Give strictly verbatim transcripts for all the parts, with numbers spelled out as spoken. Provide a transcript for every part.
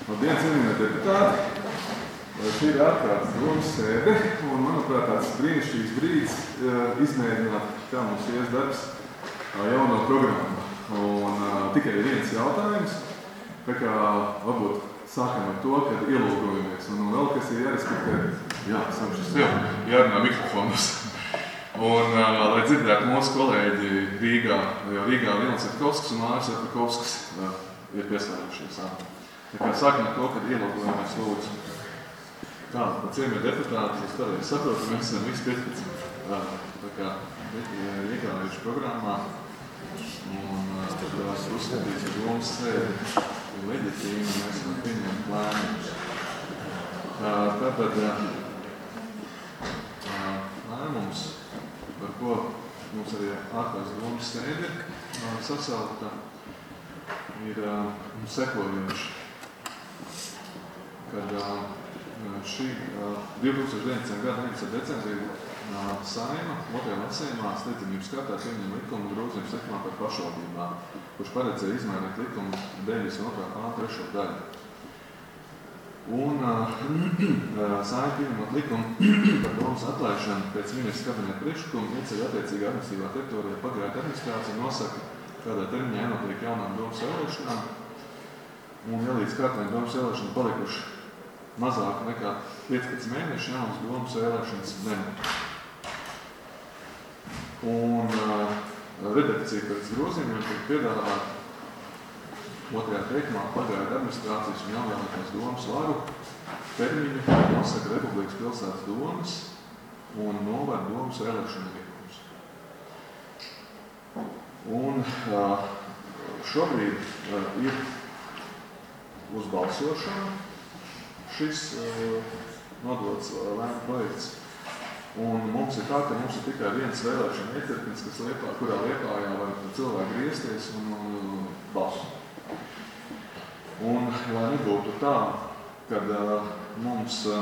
Labdien, cienījamie deputāti! Šī ir ārkārtas domas sēde, un, manuprāt, tāds brīnišķīgs brīdis izmēģināt, kā mums ies darbs jauno programmu. Un tikai viens jautājums, tā kā varbūt sākam ar to, kad ielūgojamies. Un vēl kas ir jārespektē, jā, samšas tev, jārunā mikrofonus. Un, lai dzirdētu mūsu kolēģi Rīgā, jo Rīgā Vilnis Atkovskis un Māris Atkovskis ir pieslēgušies. Tā kā sākam ar to, kad ielūgojamies lūdzu. Tā, pa ciemie deputāti, es pareizi saprotu, mēs esam visi piecpadsmit. Tā kā iekāvējuši programmā. Un tad es uzskatīju, ka domas sēde ir leģitīma, un mēs varam pieņemt lēmumus. Tātad lēmums, par ko mums arī ārkārtas domas sēde sasaukta, ir sekojoši. Kad šī divi tūkstoši deviņpadsmitā gada deviņpadsmitā decembrī Saeima otrajā lasījumā steidzamības kārtā pieņem likumu grozījums likumā par pašvaldībām, kurš paredzēja izmainīt likumu deviņdesmit otrā pānta trešo daļu. Un Saeima pieņemot likumu par domas atlaišanu pēc ministra kabineta priekšlikuma ieceļ attiecīgā administratīvā teritorijā pagaidu administrācija nosaka, kādā termiņā jānotiek jaunām domas vēlēšanām. Un ja līdz kārtējiem domas vēlēšanām palikuši mazāk nekā piecpadsmit mēneši jaunas domas vēlēšanas nenotiek. Un uh, redakcija pēc grozījumiem tiek piedāvāta otrajā teikumā pagaidu administrācijas un jaunvēlētās domas varu termiņu nosaka Republikas pilsētas domas un novada domas vēlēšanu likums. Un uh, šobrīd uh, ir uz balsošanu šis uh, nodots uh, lēma projekts. Un mums ir tā, ka mums ir tikai viens vēlēšana iecirknis, kas liepā, kurā Liepājā var cilvēki griezties un uh, balsu. Un lai nebūtu tā, kad uh, mums, uh,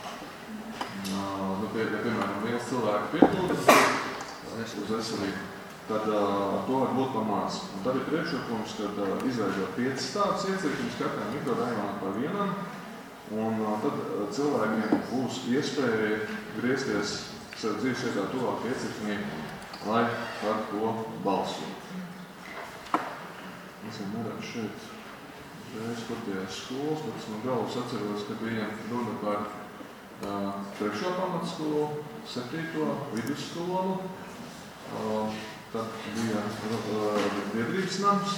nu, pie, ja, piemēram, liels cilvēku piepildas uz veselību, tad uh, to var būt pa maz. Un tad ir priekšlikums, kad uh, izveidot piecas tādus iecirkņus katrā mikrorajonā par vienam, un uh, tad uh, cilvēkiem būs iespēja griezties sev dzīves vietā tuvāk iecirknī, lai par to balsot. Es jau neredzu šeit reiz kurtajās skolas, bet es no galvas atceros, ka bija runa par uh, trešo pamatskolu, septīto vidusskolu, uh, tad bija uh, biedrības nams,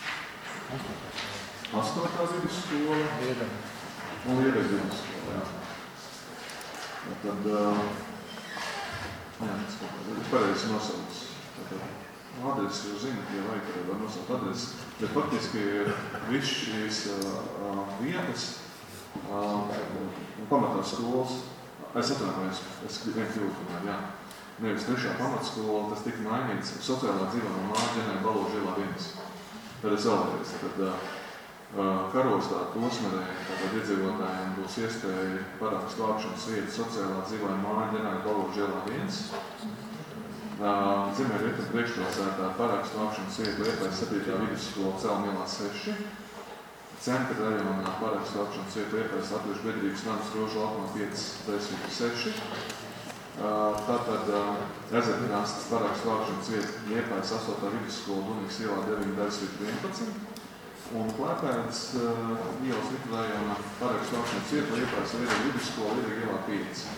astotā vidusskola un Liepājas vidusskola. Jā. Tad, uh, jā, es pareizi nosaucu. Adresi jūs zināt, ja vajag, arī var nosaukt adresi. Bet faktiski viss šīs uh, vietas, uh, pamatā skolas, es atvainojos, es vien kļūtu tomēr, jā. Nevis trešā pamatskola, tas tika mainīts sociālā dzīvojamā māja ģenerāla Balūža ielā viens. Tad es vēlreiz, tad uh, Karostā, Kosmerē, tātad iedzīvotājiem būs iespēja parakstu vākšanas vietu sociālā dzīvojamā māja ģenerāla Balūža ielā viens. Ziemeļu rietumu priekšpilsētā parakstu vākšanas vietu Liepājas septītā vidusskola Celma ielā seši. Centra rajonā parakstu vākšanas vietu Liepājas Latviešu biedrības nams Rožu laukumā pieci seši. Tātad Ezerkrastes parakstu vākšanas vietu Liepājas astotā vidusskola Dunīgas ielā deviņi vienpadsmit. Un Klēpēdas ielas mikrorajonā parakstu vākšanas vietu Liepājas Liepājas vidusskola Liepājas ielā pieci.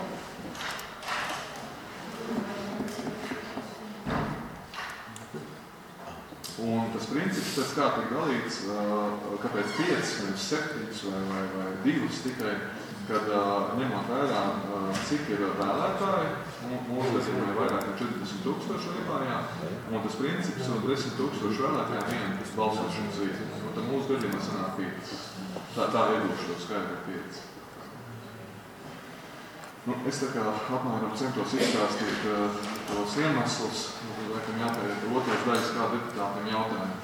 Un tas princips pēc kā tiek dalīts, kāpēc piecas, nevis septiņas vai, vai, vai divas tikai, kad ņemot vērā, cik ir vēlētāji, mūsu gadījumā ir vairāk nekā četrdesmit tūkstoši Liepājā, un tas princips ir desmit tūkstoši vēlētājiem viena balsošanas vietas. Un tad mūsu gadījumā sanāk piecas. Tā, tā iedošu to skaidru piecas. Nu, es tā kā apmēram centos izstāstīt uh, tos iemeslus, laikam jāpēr otrais daļas kā deputātiem jautājumu.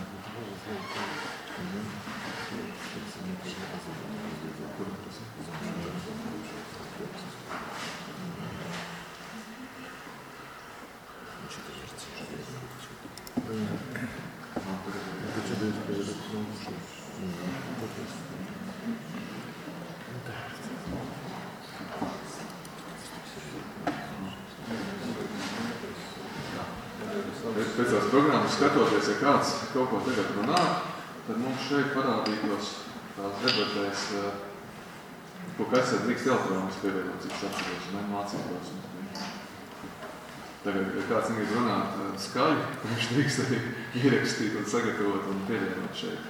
programmu skatoties, ja kāds kaut ko tagad runā, tad mums šeit parādītos tās debatēs, ko kas ir drīkst elektronis pievienot, cik atceros, ne mācībās. Tagad, ja kāds negrib runāt skaļi, viņš drīkst arī ierakstīt un sagatavot un pievienot šeit.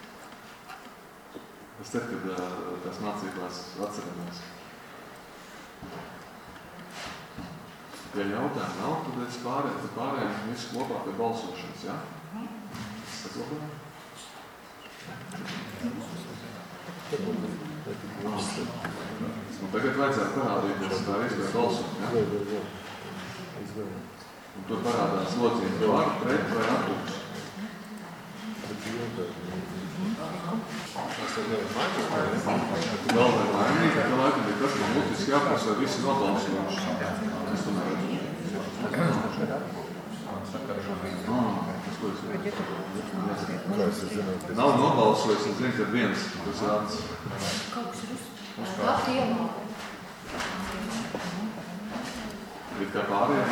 Es tad, kad tās mācībās atceramies. Ja jautājumi nav, tad es pārējām, tad pārējām visu kopā pie balsošanas, jā? Saglabājām? Un tagad vajadzētu parādīties, tā ir izvēl balsot, jā? Un tur parādās locījums par, pret vai atpūs. Galvenai mainīt, ka laikam bija tas, ka mutiski jāprasa visi nobalsojuši. Es to neredzu. Nav nobalsojis, un zinu, ka viens, tas ir ats. Bet kā pārējiem,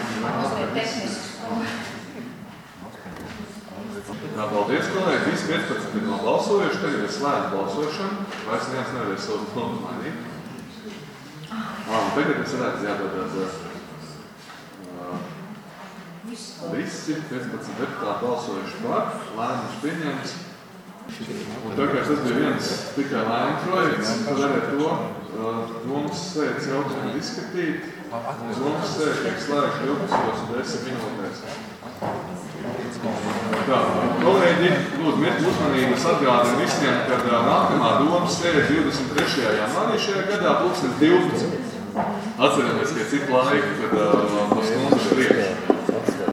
Tā, paldies, kolēģi. Visi piecpadsmit ir nobalsojuši. Tagad ir slēgta balsošana. Vairs neviens nevarēs savu domu mainīt. Ah, un tagad es redzu, jātādāt uh, visi piecpadsmit deputāti balsojuši par, lēmums pieņemts. Un tagad tas bija viens tikai lēmuma projekts, tad arī to uh, domas sēdes jautājumu izskatīt. Domas sēde tiek slēgta divpadsmit un desmit minūtēs. Tā, kolēģi, lūdzu, mirkli uzmanības atgādina visiem, kad nākamā domas sēde divdesmit trešajā janvārī šajā gadā pulkstens divpadsmit. Atceramies, ka cik laika, kad